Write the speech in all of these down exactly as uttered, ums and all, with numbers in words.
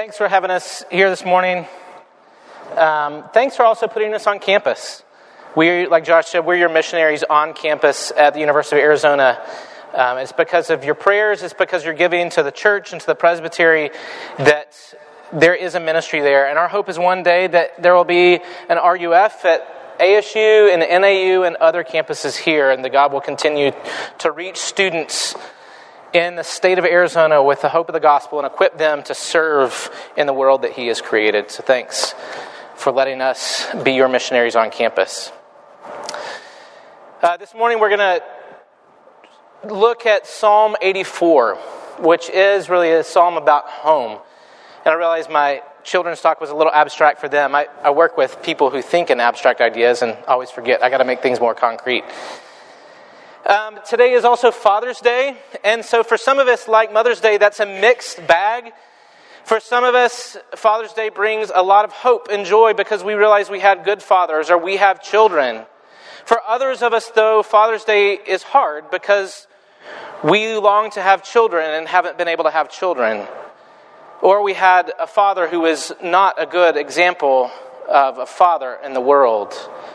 thanks for having us here this morning. Um, thanks for also putting us on campus. We, like Josh said, we're your missionaries on campus at the University of Arizona. Um, it's because of your prayers, it's because you're giving to the church and to the presbytery that there is a ministry there. And our hope is one day that there will be an R U F at A S U and N A U and other campuses here, and that God will continue to reach students in the state of Arizona with the hope of the gospel and equip them to serve in the world that He has created. So thanks for letting us be your missionaries on campus. Uh, this morning we're going to look at Psalm eighty-four, which is really a psalm about home. And I realize my children's talk was a little abstract for them. I, I work with people who think in abstract ideas and always forget. I got to make things more concrete. Um, today is also Father's Day, and so for some of us, like Mother's Day, that's a mixed bag. For some of us, Father's Day brings a lot of hope and joy because we realize we had good fathers or we have children. For others of us, though, Father's Day is hard because we long to have children and haven't been able to have children. Or we had a father who is not a good example of a father in the world.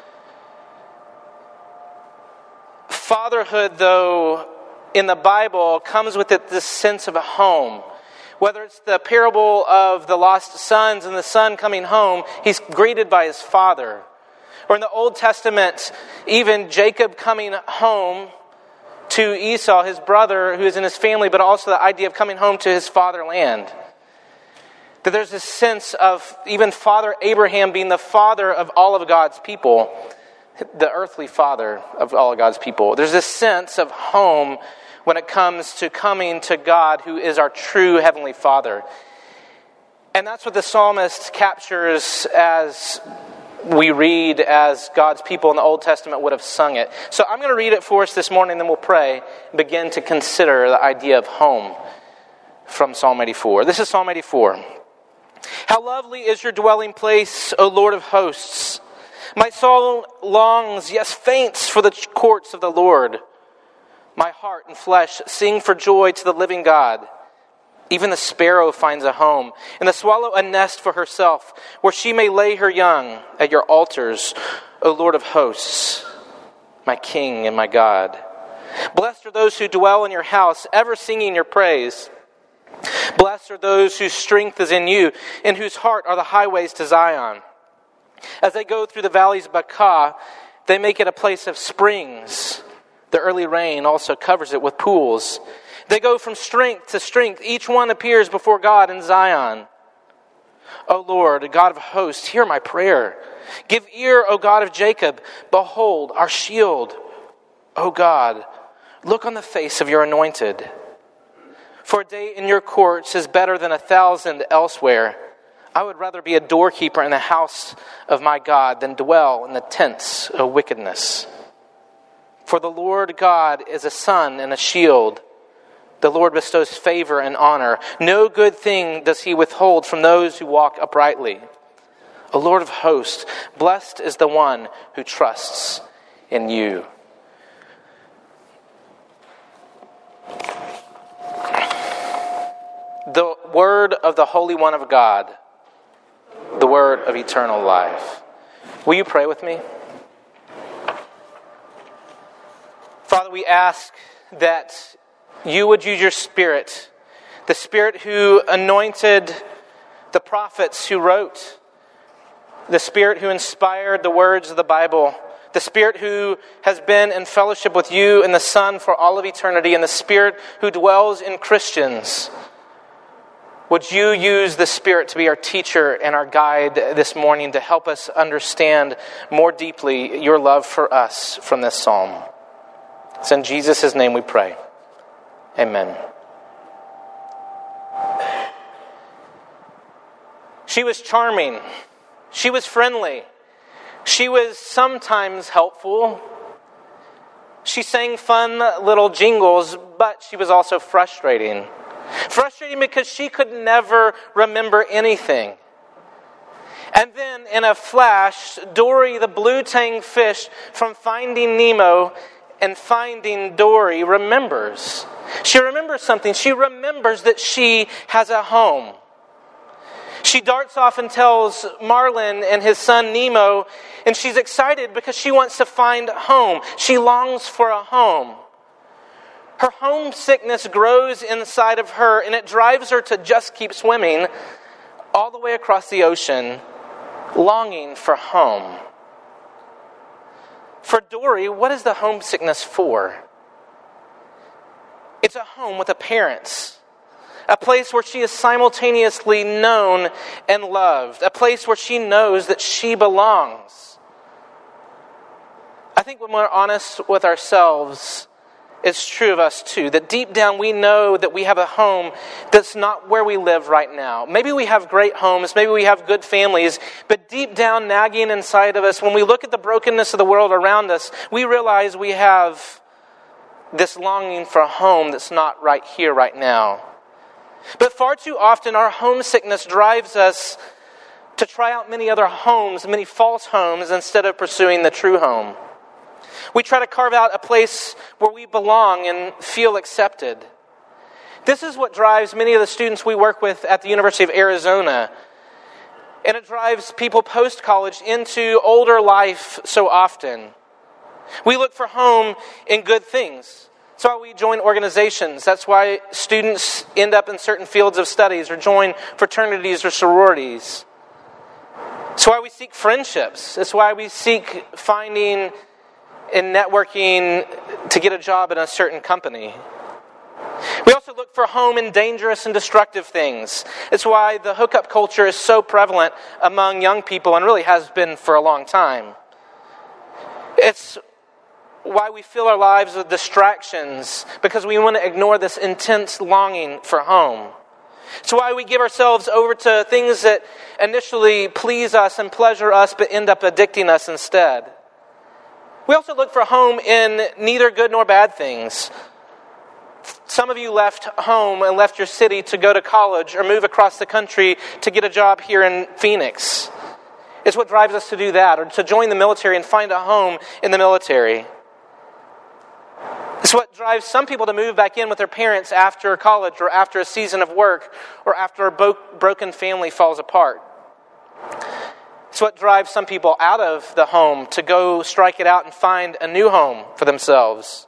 Fatherhood, though, in the Bible comes with it this sense of a home. Whether it's the parable of the lost sons and the son coming home, he's greeted by his father. Or in the Old Testament, even Jacob coming home to Esau, his brother, who is in his family, but also the idea of coming home to his fatherland. That there's this sense of even Father Abraham being the father of all of God's people, the earthly father of all of God's people. There's this sense of home when it comes to coming to God, who is our true heavenly Father. And that's what the psalmist captures as we read as God's people in the Old Testament would have sung it. So I'm going to read it for us this morning, then we'll pray and begin to consider the idea of home from Psalm eighty-four. This is Psalm eighty-four. How lovely is your dwelling place, O Lord of hosts! My soul longs, yes, faints for the courts of the Lord. My heart and flesh sing for joy to the living God. Even the sparrow finds a home, and the swallow a nest for herself, where she may lay her young at your altars, O Lord of hosts, my King and my God. Blessed are those who dwell in your house, ever singing your praise. Blessed are those whose strength is in you, in whose heart are the highways to Zion. As they go through the valleys of Baca, they make it a place of springs. The early rain also covers it with pools. They go from strength to strength. Each one appears before God in Zion. O Lord, God of hosts, hear my prayer. Give ear, O God of Jacob. Behold, our shield. O God, look on the face of your anointed. For a day in your courts is better than a thousand elsewhere. I would rather be a doorkeeper in the house of my God than dwell in the tents of wickedness. For the Lord God is a sun and a shield. The Lord bestows favor and honor. No good thing does he withhold from those who walk uprightly. O Lord of hosts, blessed is the one who trusts in you. The word of the Holy One of God, the word of eternal life. Will you pray with me? Father, we ask that you would use your Spirit, the Spirit who anointed the prophets who wrote, the Spirit who inspired the words of the Bible, the Spirit who has been in fellowship with you and the Son for all of eternity, and the Spirit who dwells in Christians. Would you use the Spirit to be our teacher and our guide this morning to help us understand more deeply your love for us from this psalm? It's in Jesus' name we pray. Amen. She was charming. She was friendly. She was sometimes helpful. She sang fun little jingles, but she was also frustrating. Frustrating because she could never remember anything. And then, in a flash, Dory, the blue-tang fish from Finding Nemo and Finding Dory, remembers. She remembers something. She remembers that she has a home. She darts off and tells Marlin and his son Nemo, and she's excited because she wants to find home. She longs for a home. Her homesickness grows inside of her, and it drives her to just keep swimming all the way across the ocean, longing for home. For Dory, what is the homesickness for? It's a home with a parents. A place where she is simultaneously known and loved. A place where she knows that she belongs. I think when we're honest with ourselves, it's true of us too. That deep down we know that we have a home that's not where we live right now. Maybe we have great homes. Maybe we have good families. But deep down, nagging inside of us, when we look at the brokenness of the world around us, we realize we have this longing for a home that's not right here, right now. But far too often, our homesickness drives us to try out many other homes, many false homes, instead of pursuing the true home. We try to carve out a place where we belong and feel accepted. This is what drives many of the students we work with at the University of Arizona. And it drives people post-college into older life so often. We look for home in good things. That's why we join organizations. That's why students end up in certain fields of studies or join fraternities or sororities. That's why we seek friendships. That's why we seek finding and networking to get a job in a certain company. We also look for home in dangerous and destructive things. It's why the hookup culture is so prevalent among young people and really has been for a long time. It's why we fill our lives with distractions because we want to ignore this intense longing for home. It's why we give ourselves over to things that initially please us and pleasure us but end up addicting us instead. We also look for home in neither good nor bad things. Some of you left home and left your city to go to college or move across the country to get a job here in Phoenix. It's what drives us to do that, or to join the military and find a home in the military. It's what drives some people to move back in with their parents after college or after a season of work or after a bo- broken family falls apart. It's what drives some people out of the home to go strike it out and find a new home for themselves.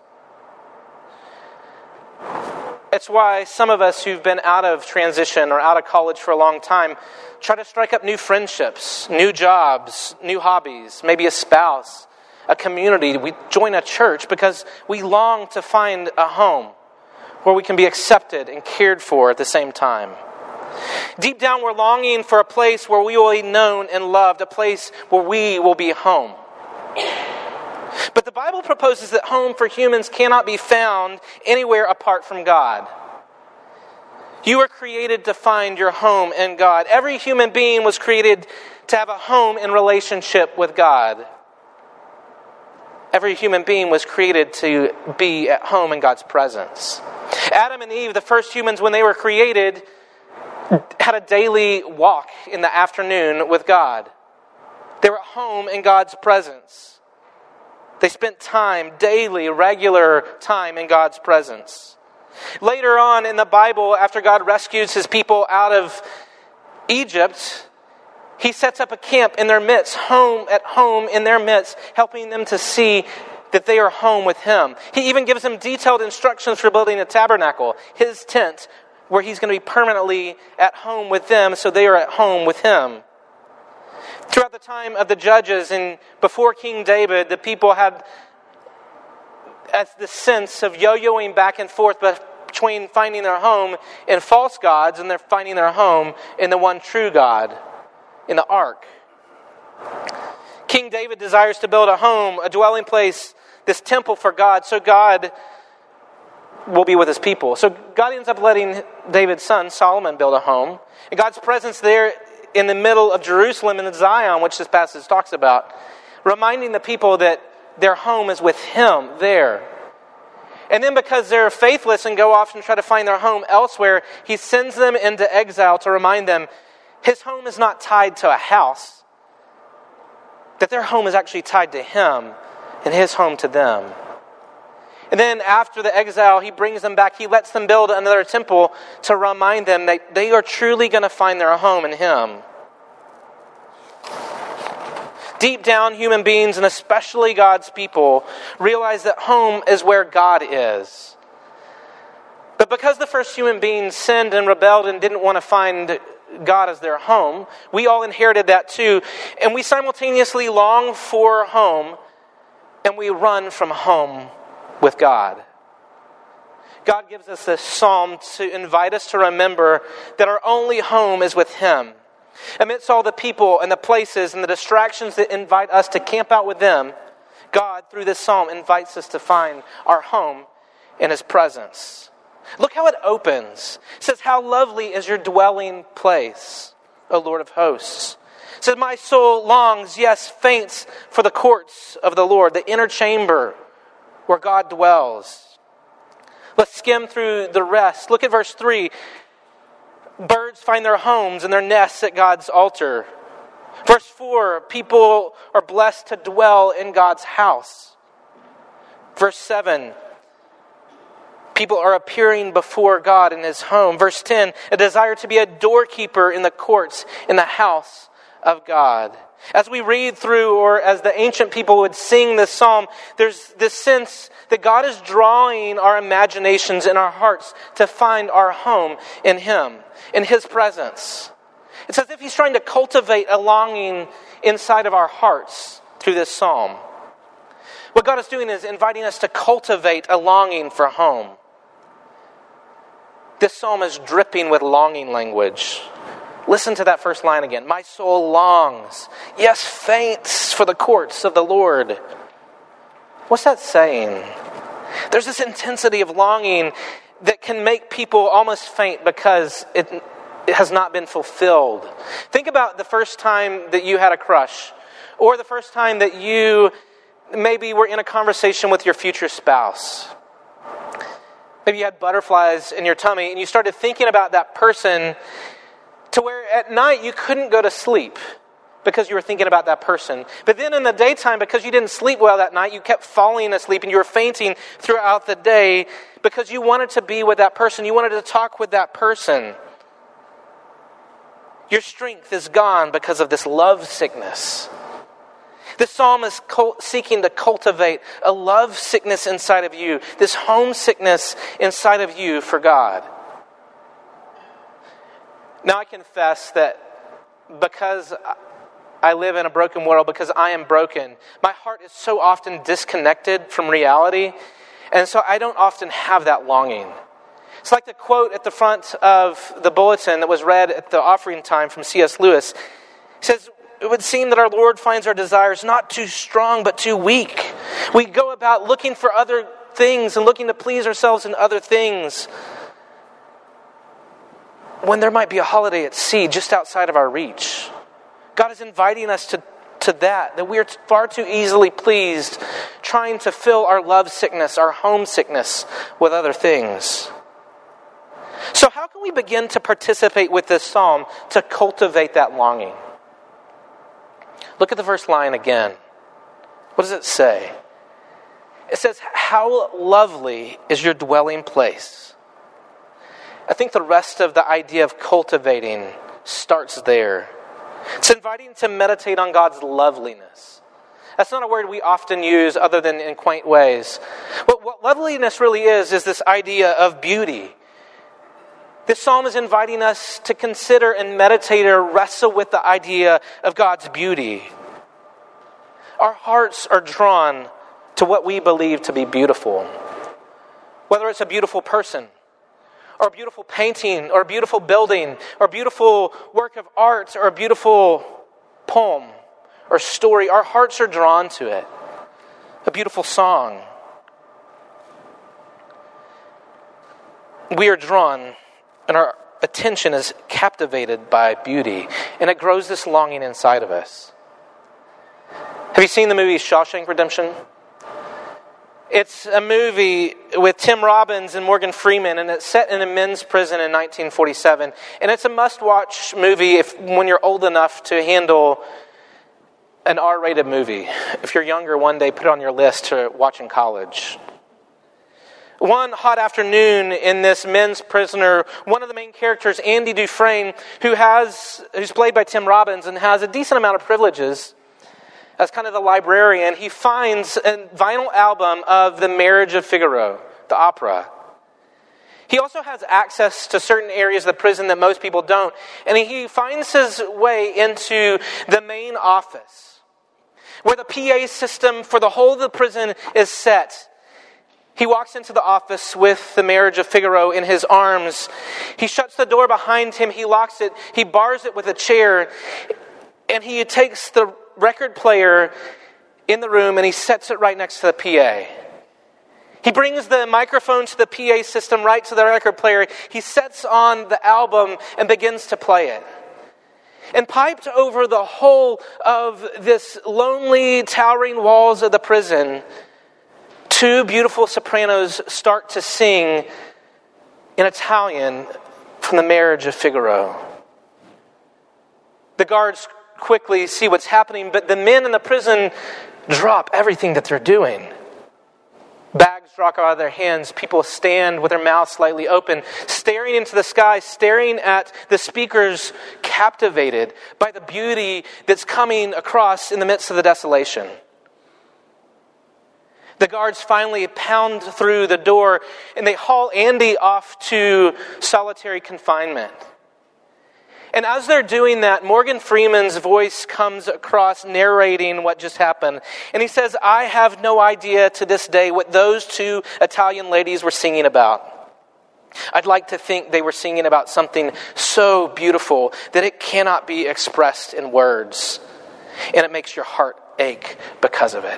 It's why some of us who've been out of transition or out of college for a long time try to strike up new friendships, new jobs, new hobbies, maybe a spouse, a community. We join a church because we long to find a home where we can be accepted and cared for at the same time. Deep down, we're longing for a place where we will be known and loved, a place where we will be home. But the Bible proposes that home for humans cannot be found anywhere apart from God. You were created to find your home in God. Every human being was created to have a home in relationship with God. Every human being was created to be at home in God's presence. Adam and Eve, the first humans, when they were created, had a daily walk in the afternoon with God. They were at home in God's presence. They spent time, daily, regular time in God's presence. Later on in the Bible, after God rescues his people out of Egypt, he sets up a camp in their midst, home at home in their midst, helping them to see that they are home with him. He even gives them detailed instructions for building a tabernacle, his tent, where he's going to be permanently at home with them, so they are at home with him. Throughout the time of the judges and before King David, the people had the sense of yo-yoing back and forth between finding their home in false gods and they're finding their home in the one true God, in the ark. King David desires to build a home, a dwelling place, this temple for God, so God will be with his people. So God ends up letting David's son, Solomon, build a home. And God's presence there in the middle of Jerusalem and Zion, which this passage talks about, reminding the people that their home is with him there. And then because they're faithless and go off and try to find their home elsewhere, he sends them into exile to remind them his home is not tied to a house, that their home is actually tied to him and his home to them. And then after the exile, he brings them back. He lets them build another temple to remind them that they are truly going to find their home in him. Deep down, human beings, and especially God's people, realize that home is where God is. But because the first human beings sinned and rebelled and didn't want to find God as their home, we all inherited that too. And we simultaneously long for home, and we run from home with God. God gives us this psalm to invite us to remember that our only home is with him. Amidst all the people and the places and the distractions that invite us to camp out with them, God, through this psalm, invites us to find our home in his presence. Look how it opens. It says, how lovely is your dwelling place, O Lord of hosts. It says, my soul longs, yes, faints for the courts of the Lord, the inner chamber where God dwells. Let's skim through the rest. Look at verse three. Birds find their homes and their nests at God's altar. Verse four, people are blessed to dwell in God's house. Verse seven, people are appearing before God in his home. Verse ten, a desire to be a doorkeeper in the courts, in the house of God. As we read through, or as the ancient people would sing this psalm, there's this sense that God is drawing our imaginations and our hearts to find our home in him, in his presence. It's as if he's trying to cultivate a longing inside of our hearts through this psalm. What God is doing is inviting us to cultivate a longing for home. This psalm is dripping with longing language. Listen to that first line again. My soul longs, yes, faints for the courts of the Lord. What's that saying? There's this intensity of longing that can make people almost faint because it, it has not been fulfilled. Think about the first time that you had a crush, or the first time that you maybe were in a conversation with your future spouse. Maybe you had butterflies in your tummy and you started thinking about that person to where at night you couldn't go to sleep because you were thinking about that person. But then in the daytime, because you didn't sleep well that night, you kept falling asleep and you were fainting throughout the day because you wanted to be with that person. You wanted to talk with that person. Your strength is gone because of this love sickness. This psalm is seeking to cultivate a love sickness inside of you, this homesickness inside of you for God. Now I confess that because I live in a broken world, because I am broken, my heart is so often disconnected from reality, and so I don't often have that longing. It's like the quote at the front of the bulletin that was read at the offering time from C S Lewis. It says, it would seem that our Lord finds our desires not too strong, but too weak. We go about looking for other things and looking to please ourselves in other things, when there might be a holiday at sea just outside of our reach. God is inviting us to, to that, that we are far too easily pleased trying to fill our love sickness, our homesickness with other things. So how can we begin to participate with this psalm to cultivate that longing? Look at the first line again. What does it say? It says, how lovely is your dwelling place. I think the rest of the idea of cultivating starts there. It's inviting to meditate on God's loveliness. That's not a word we often use other than in quaint ways. But what loveliness really is, is this idea of beauty. This psalm is inviting us to consider and meditate or wrestle with the idea of God's beauty. Our hearts are drawn to what we believe to be beautiful. Whether it's a beautiful person, or a beautiful painting, or a beautiful building, or a beautiful work of art, or a beautiful poem or story, our hearts are drawn to it. A beautiful song. We are drawn, and our attention is captivated by beauty, and it grows this longing inside of us. Have you seen the movie Shawshank Redemption? It's a movie with Tim Robbins and Morgan Freeman, and it's set in a men's prison in nineteen forty-seven. And it's a must-watch movie if when you're old enough to handle an R-rated movie. If you're younger, one day put it on your list to watch in college. One hot afternoon in this men's prisoner, one of the main characters, Andy Dufresne, who has who's played by Tim Robbins and has a decent amount of privileges as kind of the librarian, he finds a vinyl album of The Marriage of Figaro, the opera. He also has access to certain areas of the prison that most people don't. And he finds his way into the main office, where the P A system for the whole of the prison is set. He walks into the office with The Marriage of Figaro in his arms. He shuts the door behind him. He locks it. He bars it with a chair. And he takes the record player in the room and he sets it right next to the P A. He brings the microphone to the P A system right to the record player. He sets on the album and begins to play it. And piped over the whole of this lonely, towering walls of the prison, two beautiful sopranos start to sing in Italian from The Marriage of Figaro. The guards quickly see what's happening, but the men in the prison drop everything that they're doing. Bags drop out of their hands. People stand with their mouths slightly open, staring into the sky, staring at the speakers, captivated by the beauty that's coming across in the midst of the desolation. The guards finally pound through the door and they haul Andy off to solitary confinement. And as they're doing that, Morgan Freeman's voice comes across narrating what just happened. And he says, I have no idea to this day what those two Italian ladies were singing about. I'd like to think they were singing about something so beautiful that it cannot be expressed in words. And it makes your heart ache because of it.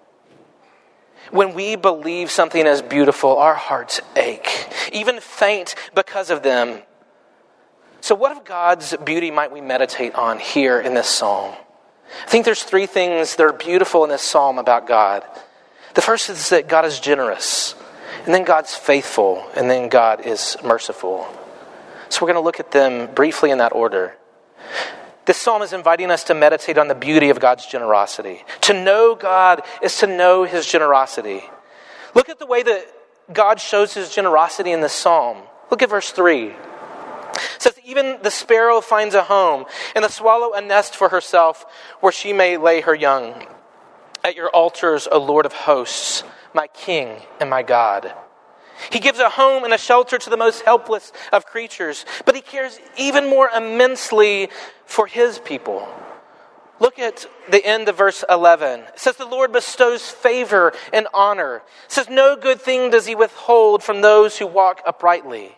When we believe something is beautiful, our hearts ache, even faint because of them. So what of God's beauty might we meditate on here in this psalm? I think there's three things that are beautiful in this psalm about God. The first is that God is generous, and then God's faithful, and then God is merciful. So we're going to look at them briefly in that order. This psalm is inviting us to meditate on the beauty of God's generosity. To know God is to know His generosity. Look at the way that God shows His generosity in this psalm. Look at verse three. It says, even the sparrow finds a home, and the swallow a nest for herself, where she may lay her young. At your altars, O Lord of hosts, my King and my God. He gives a home and a shelter to the most helpless of creatures, but He cares even more immensely for His people. Look at the end of verse eleven. It says, the Lord bestows favor and honor. It says, no good thing does He withhold from those who walk uprightly.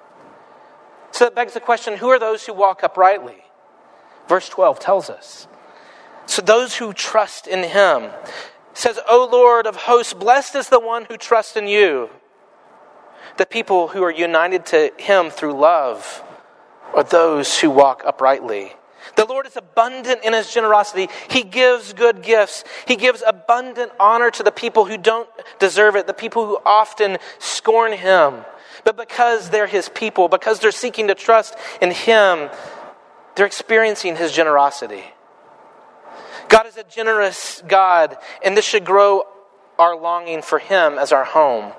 So that begs the question, who are those who walk uprightly? Verse twelve tells us. So those who trust in Him. It says, O Lord of hosts, blessed is the one who trusts in you. The people who are united to Him through love are those who walk uprightly. The Lord is abundant in His generosity. He gives good gifts. He gives abundant honor to the people who don't deserve it, the people who often scorn Him. But because they're His people, because they're seeking to trust in Him, they're experiencing His generosity. God is a generous God, and this should grow our longing for Him as our home.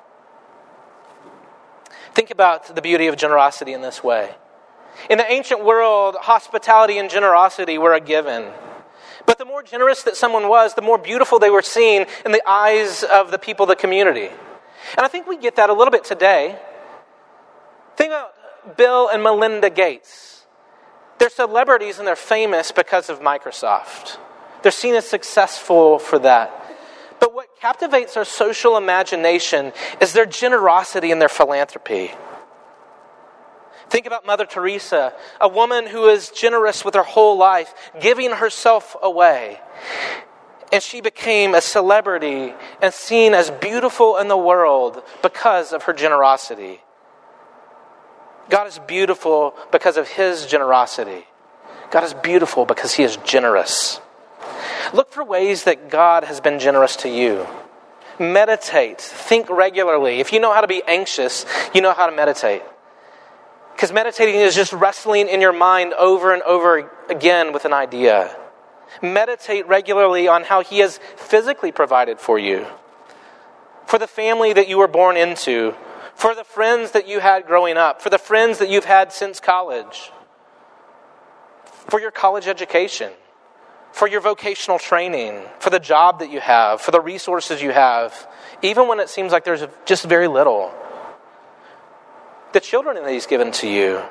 Think about the beauty of generosity in this way. In the ancient world, hospitality and generosity were a given. But the more generous that someone was, the more beautiful they were seen in the eyes of the people of the community. And I think we get that a little bit today. Think about Bill and Melinda Gates. They're celebrities and they're famous because of Microsoft. They're seen as successful for that. But what captivates our social imagination is their generosity and their philanthropy. Think about Mother Teresa, a woman who is generous with her whole life, giving herself away. And she became a celebrity and seen as beautiful in the world because of her generosity. God is beautiful because of His generosity. God is beautiful because He is generous. Look for ways that God has been generous to you. Meditate. Think regularly. If you know how to be anxious, you know how to meditate. Because meditating is just wrestling in your mind over and over again with an idea. Meditate regularly on how He has physically provided for you. for the family that you were born into, for the friends that you had growing up, for the friends that you've had since college, for your college education, for your vocational training, for the job that you have, for the resources you have, even when it seems like there's just very little. The children that He's given to you,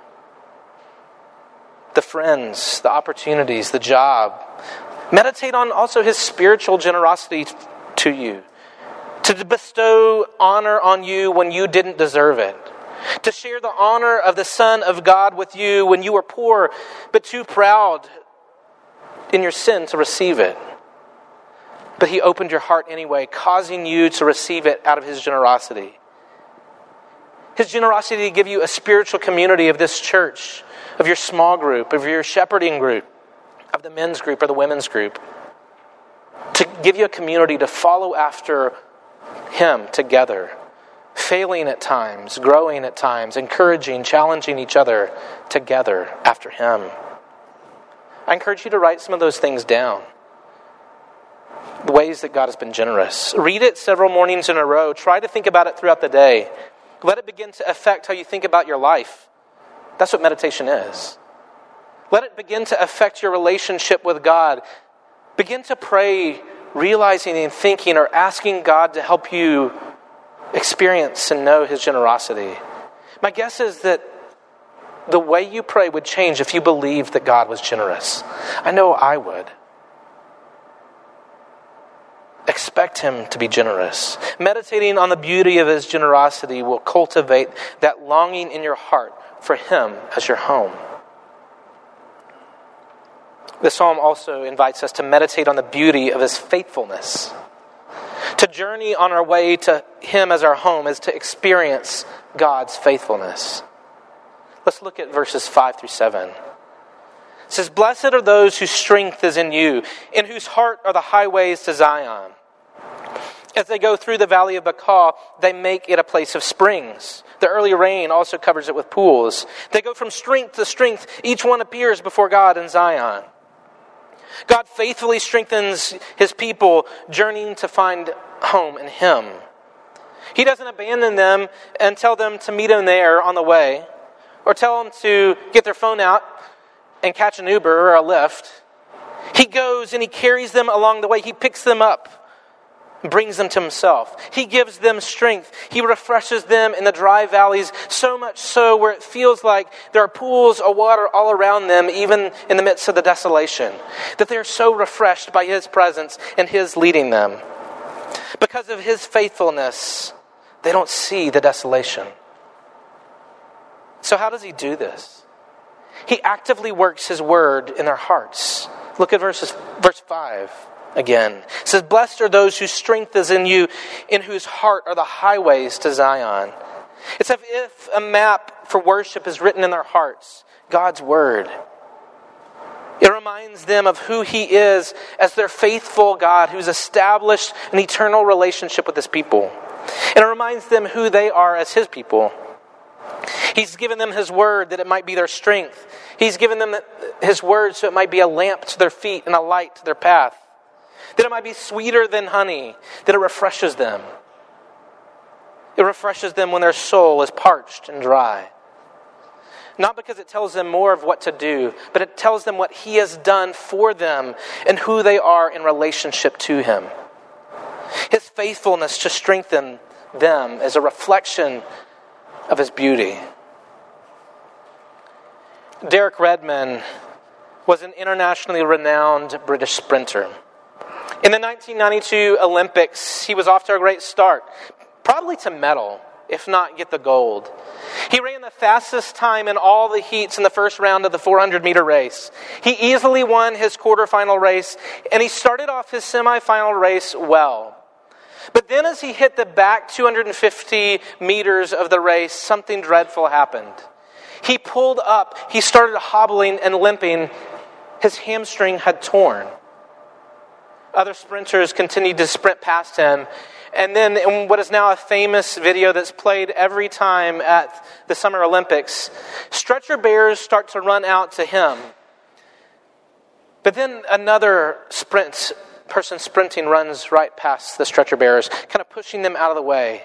the friends, the opportunities, the job. Meditate on also His spiritual generosity to you, to bestow honor on you when you didn't deserve it, to share the honor of the Son of God with you when you were poor but too proud in your sin to receive it. But He opened your heart anyway, causing you to receive it out of His generosity. His generosity to give you a spiritual community of this church, of your small group, of your shepherding group, of the men's group or the women's group. To give you a community to follow after Him together, failing at times, growing at times, encouraging, challenging each other together after Him. I encourage you to write some of those things down. The ways that God has been generous. Read it several mornings in a row. Try to think about it throughout the day. Let it begin to affect how you think about your life. That's what meditation is. Let it begin to affect your relationship with God. Begin to pray, realizing and thinking or asking God to help you experience and know His generosity. My guess is that the way you pray would change if you believed that God was generous. I know I would. Expect Him to be generous. Meditating on the beauty of His generosity will cultivate that longing in your heart for Him as your home. The psalm also invites us to meditate on the beauty of His faithfulness. To journey on our way to Him as our home is to experience God's faithfulness. Let's look at verses five through seven. It says, "Blessed are those whose strength is in you, in whose heart are the highways to Zion. As they go through the valley of Baca, they make it a place of springs. The early rain also covers it with pools. They go from strength to strength. Each one appears before God in Zion." God faithfully strengthens His people journeying to find home in Him. He doesn't abandon them and tell them to meet Him there on the way, or tell them to get their phone out and catch an Uber or a Lyft. He goes and He carries them along the way. He picks them up, brings them to Himself. He gives them strength. He refreshes them in the dry valleys, so much so where it feels like there are pools of water all around them, even in the midst of the desolation. That they are so refreshed by His presence and His leading them. Because of His faithfulness, they don't see the desolation. So how does He do this? He actively works His word in their hearts. Look at verses, verse five. Again, it says, "Blessed are those whose strength is in you, in whose heart are the highways to Zion." It's as if a map for worship is written in their hearts, God's word. It reminds them of who He is as their faithful God who's established an eternal relationship with His people. And it reminds them who they are as His people. He's given them His word that it might be their strength. He's given them His word so it might be a lamp to their feet and a light to their path. That it might be sweeter than honey, that it refreshes them. It refreshes them when their soul is parched and dry. Not because it tells them more of what to do, but it tells them what He has done for them and who they are in relationship to Him. His faithfulness to strengthen them is a reflection of His beauty. Derek Redmond was an internationally renowned British sprinter. In the nineteen ninety-two Olympics, he was off to a great start, probably to medal, if not get the gold. He ran the fastest time in all the heats in the first round of the four hundred meter race. He easily won his quarterfinal race, and he started off his semifinal race well. But then as he hit the back two hundred fifty meters of the race, something dreadful happened. He pulled up, he started hobbling and limping. His hamstring had torn. Other sprinters continued to sprint past him. And then in what is now a famous video that's played every time at the Summer Olympics, stretcher bearers start to run out to him. But then another sprint person sprinting runs right past the stretcher bearers, kind of pushing them out of the way.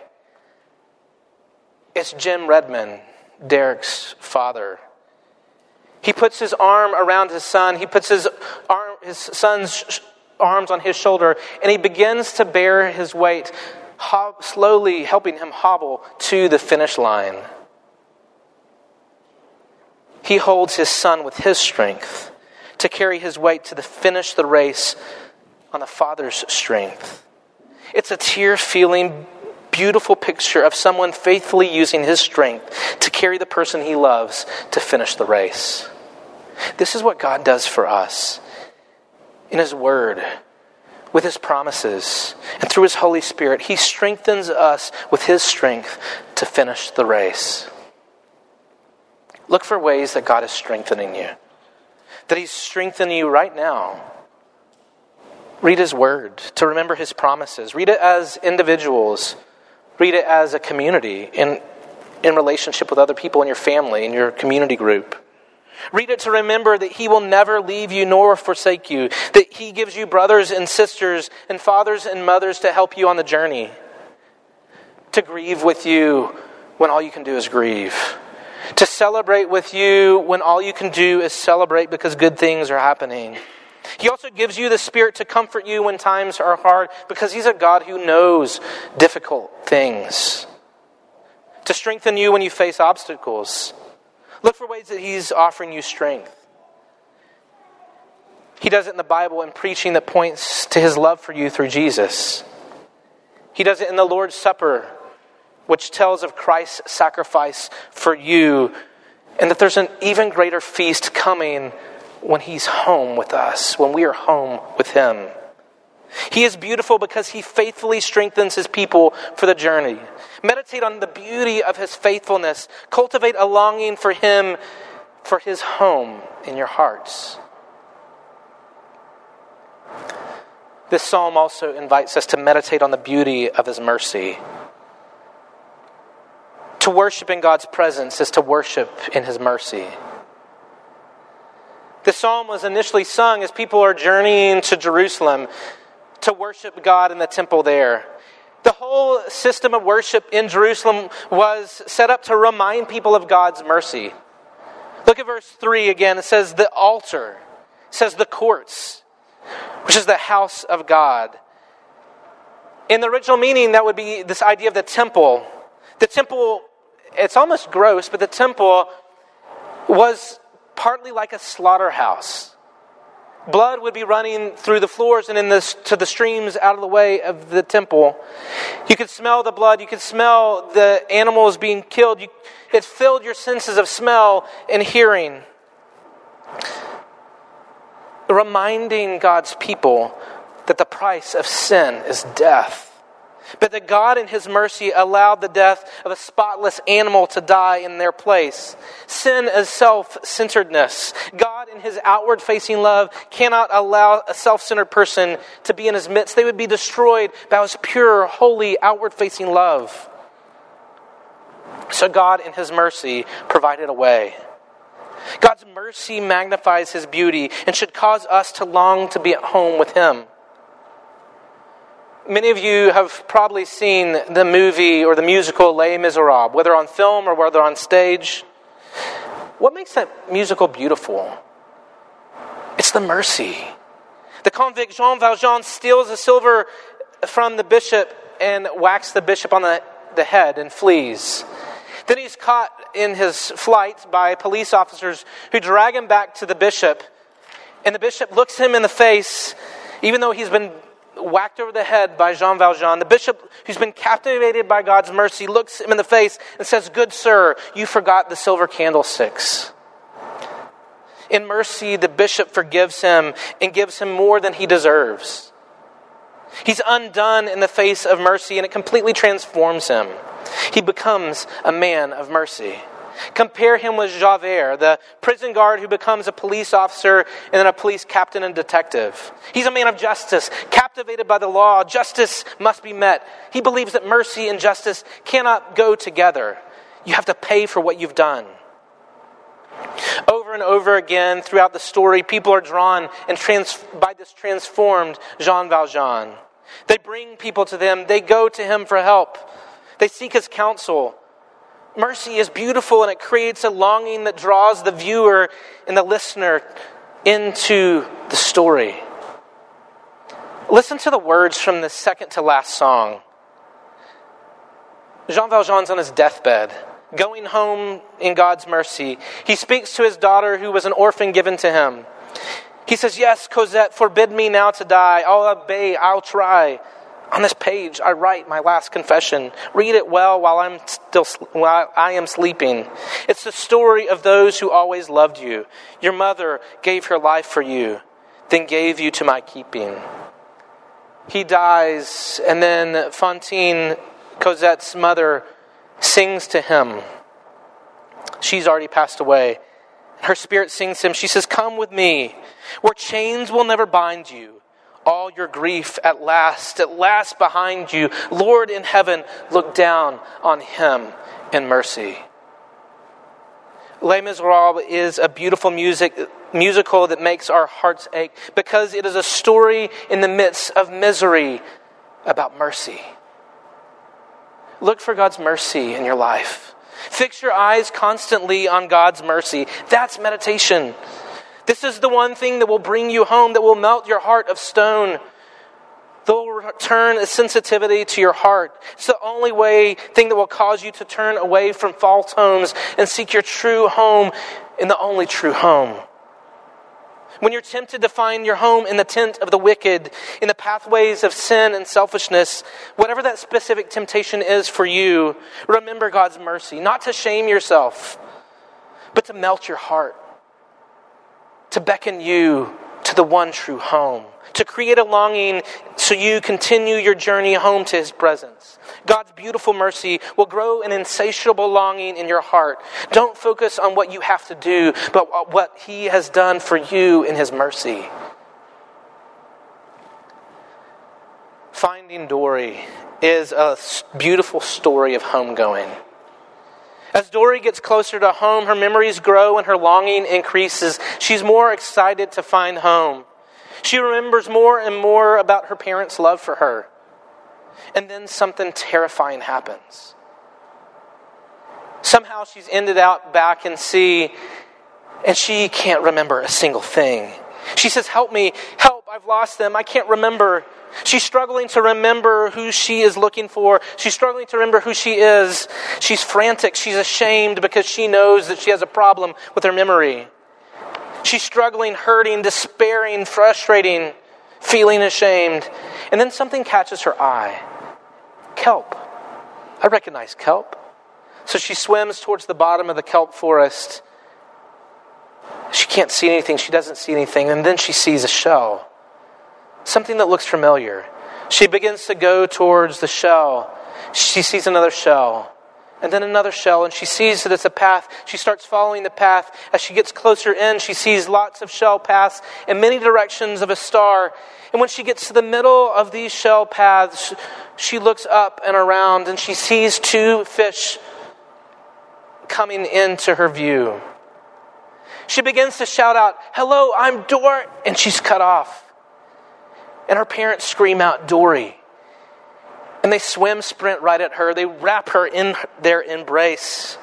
It's Jim Redman, Derek's father. He puts his arm around his son. He puts his arm, his son's arms on his shoulder, and he begins to bear his weight, hob- slowly helping him hobble to the finish line. He holds his son with his strength to carry his weight to the finish the race on the father's strength. It's a tear-feeling, beautiful picture of someone faithfully using his strength to carry the person he loves to finish the race. This is what God does for us in His Word, with His promises, and through His Holy Spirit. He strengthens us with His strength to finish the race. Look for ways that God is strengthening you, that He's strengthening you right now. Read His Word to remember His promises. Read it as individuals. Read it as a community in, in relationship with other people in your family, in your community group. Read it to remember that He will never leave you nor forsake you, that He gives you brothers and sisters and fathers and mothers to help you on the journey, to grieve with you when all you can do is grieve, to celebrate with you when all you can do is celebrate because good things are happening. He also gives you the Spirit to comfort you when times are hard because He's a God who knows difficult things, to strengthen you when you face obstacles. Look for ways that He's offering you strength. He does it in the Bible in preaching that points to His love for you through Jesus. He does it in the Lord's Supper, which tells of Christ's sacrifice for you, and that there's an even greater feast coming when He's home with us, when we are home with Him. He is beautiful because He faithfully strengthens His people for the journey. Meditate on the beauty of His faithfulness. Cultivate a longing for Him, for His home in your hearts. This psalm also invites us to meditate on the beauty of His mercy. To worship in God's presence is to worship in His mercy. This psalm was initially sung as people are journeying to Jerusalem to worship God in the temple there. The whole system of worship in Jerusalem was set up to remind people of God's mercy. Look at verse three again. It says the altar. It says the courts, which is the house of God. In the original meaning, that would be this idea of the temple. The temple, it's almost gross, but the temple was partly like a slaughterhouse. Blood would be running through the floors and in this to the streams out of the way of the temple. You could smell the blood. You could smell the animals being killed. You, it filled your senses of smell and hearing. Reminding God's people that the price of sin is death. But that God in His mercy allowed the death of a spotless animal to die in their place. Sin is self-centeredness. God in His outward-facing love cannot allow a self-centered person to be in His midst. They would be destroyed by His pure, holy, outward-facing love. So God in His mercy provided a way. God's mercy magnifies His beauty and should cause us to long to be at home with Him. Many of you have probably seen the movie or the musical Les Miserables, whether on film or whether on stage. What makes that musical beautiful? It's the mercy. The convict Jean Valjean steals a silver from the bishop and whacks the bishop on the, the head and flees. Then he's caught in his flight by police officers who drag him back to the bishop. And the bishop looks him in the face, even though he's been whacked over the head by Jean Valjean. The bishop, who's been captivated by God's mercy, looks him in the face and says, "Good sir, you forgot the silver candlesticks." In mercy, the bishop forgives him and gives him more than he deserves. He's undone in the face of mercy, and it completely transforms him. He becomes a man of mercy. Compare him with Javert, the prison guard who becomes a police officer and then a police captain and detective. He's a man of justice, captivated by the law. Justice must be met. He believes that mercy and justice cannot go together. You have to pay for what you've done. Over and over again throughout the story, people are drawn and trans- by this transformed Jean Valjean. They bring people to them. They go to him for help. They seek his counsel. Mercy is beautiful, and it creates a longing that draws the viewer and the listener into the story. Listen to the words from the second to last song. Jean Valjean's on his deathbed, going home in God's mercy. He speaks to his daughter who was an orphan given to him. He says, "Yes, Cosette, forbid me now to die. I'll obey, I'll try. On this page, I write my last confession. Read it well while I'm still while I am sleeping. It's the story of those who always loved you. Your mother gave her life for you, then gave you to my keeping." He dies, and then Fantine, Cosette's mother, sings to him. She's already passed away. Her spirit sings to him. She says, "Come with me, where chains will never bind you. All your grief at last, at last behind you. Lord in heaven, look down on him in mercy." Les Miserables is a beautiful music musical that makes our hearts ache because it is a story in the midst of misery about mercy. Look for God's mercy in your life. Fix your eyes constantly on God's mercy. That's meditation. This is the one thing that will bring you home, that will melt your heart of stone, that will return a sensitivity to your heart. It's the only way, thing that will cause you to turn away from false homes and seek your true home in the only true home. When you're tempted to find your home in the tent of the wicked, in the pathways of sin and selfishness, whatever that specific temptation is for you, remember God's mercy. Not to shame yourself, but to melt your heart. To beckon you to the one true home. To create a longing so you continue your journey home to his presence. God's beautiful mercy will grow an insatiable longing in your heart. Don't focus on what you have to do, but what he has done for you in his mercy. Finding Dory is a beautiful story of homegoing. As Dory gets closer to home, her memories grow and her longing increases. She's more excited to find home. She remembers more and more about her parents' love for her. And then something terrifying happens. Somehow she's ended out back in sea, and she can't remember a single thing. She says, "Help me, help, I've lost them, I can't remember." She's struggling to remember who she is looking for. She's struggling to remember who she is. She's frantic. She's ashamed because she knows that she has a problem with her memory. She's struggling, hurting, despairing, frustrating, feeling ashamed. And then something catches her eye. Kelp. I recognize kelp. So she swims towards the bottom of the kelp forest. She can't see anything. She doesn't see anything. And then she sees a shell. Something that looks familiar. She begins to go towards the shell. She sees another shell. And then another shell. And she sees that it's a path. She starts following the path. As she gets closer in, she sees lots of shell paths in many directions of a star. And when she gets to the middle of these shell paths, she looks up and around and she sees two fish coming into her view. She begins to shout out, "Hello, I'm Dory," and she's cut off. And her parents scream out, "Dory." And they swim, sprint right at her. They wrap her in their embrace.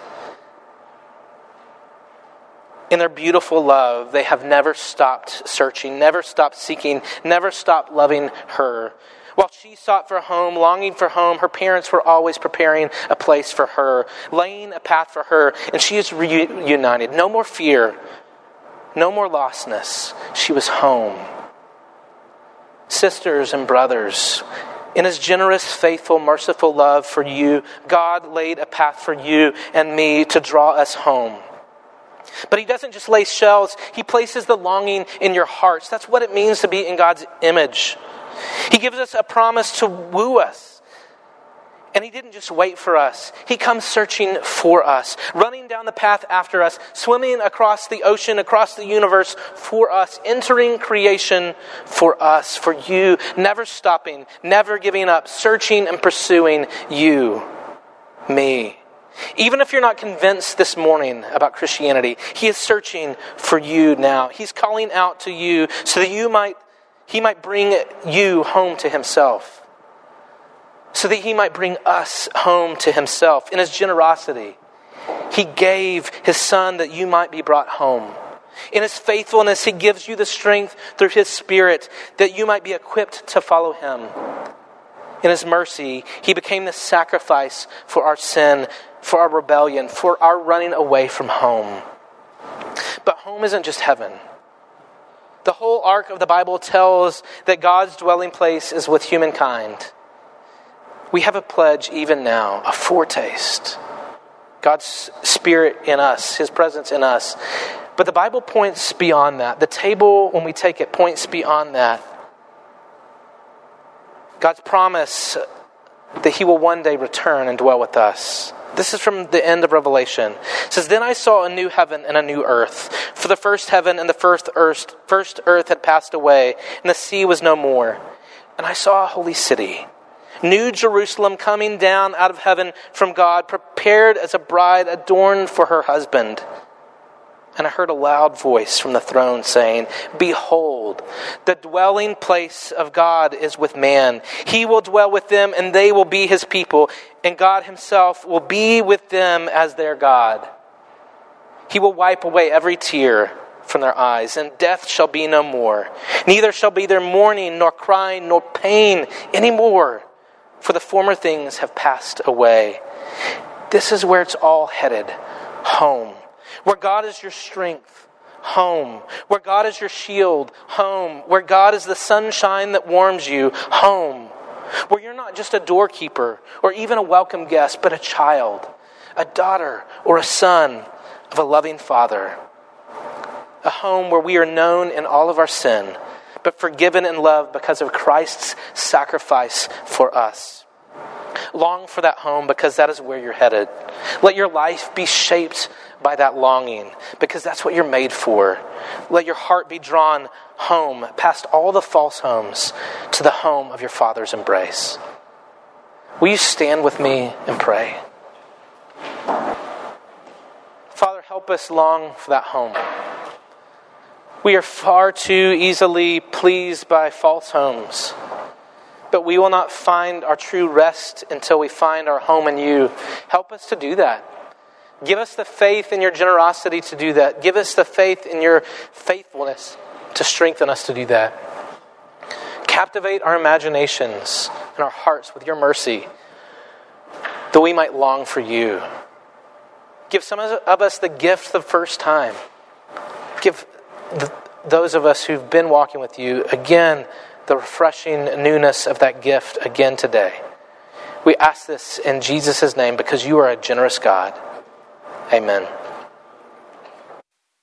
In their beautiful love, they have never stopped searching, never stopped seeking, never stopped loving her. While she sought for home, longing for home, her parents were always preparing a place for her, laying a path for her, and she is reunited. No more fear, no more lostness. She was home. Sisters and brothers, in his generous, faithful, merciful love for you, God laid a path for you and me to draw us home. But he doesn't just lay shells, he places the longing in your hearts. That's what it means to be in God's image. He gives us a promise to woo us. And he didn't just wait for us. He comes searching for us, running down the path after us, swimming across the ocean, across the universe for us, entering creation for us, for you, never stopping, never giving up, searching and pursuing you, me. Even if you're not convinced this morning about Christianity, he is searching for you now. He's calling out to you so that you might, he might bring you home to himself. So that he might bring us home to himself. In his generosity, he gave his son that you might be brought home. In his faithfulness, he gives you the strength through his Spirit that you might be equipped to follow him. In his mercy, he became the sacrifice for our sin, for our rebellion, for our running away from home. But home isn't just heaven. The whole arc of the Bible tells that God's dwelling place is with humankind. We have a pledge even now, a foretaste. God's Spirit in us, his presence in us. But the Bible points beyond that. The table, when we take it, points beyond that. God's promise that he will one day return and dwell with us. This is from the end of Revelation. It says, "Then I saw a new heaven and a new earth. For the first heaven and the first earth, first earth had passed away, and the sea was no more. And I saw a holy city, New Jerusalem, coming down out of heaven from God, prepared as a bride adorned for her husband. And I heard a loud voice from the throne saying, 'Behold, the dwelling place of God is with man. He will dwell with them, and they will be his people, and God himself will be with them as their God. He will wipe away every tear from their eyes, and death shall be no more. Neither shall be there mourning, nor crying, nor pain any more, for the former things have passed away.'" This is where it's all headed. Home. Where God is your strength. Home. Where God is your shield. Home. Where God is the sunshine that warms you. Home. Where you're not just a doorkeeper or even a welcome guest, but a child, a daughter, or a son of a loving Father. A home where we are known in all of our sin, but forgiven and loved because of Christ's sacrifice for us. Long for that home because that is where you're headed. Let your life be shaped by that longing because that's what you're made for. Let your heart be drawn home, past all the false homes, to the home of your Father's embrace. Will you stand with me and pray? Father, help us long for that home. We are far too easily pleased by false homes, but we will not find our true rest until we find our home in you. Help us to do that. Give us the faith in your generosity to do that. Give us the faith in your faithfulness to strengthen us to do that. Captivate our imaginations and our hearts with your mercy, that we might long for you. Give some of us the gift the first time. Give the, those of us who've been walking with you, again, the refreshing newness of that gift again today. We ask this in Jesus' name because you are a generous God. Amen.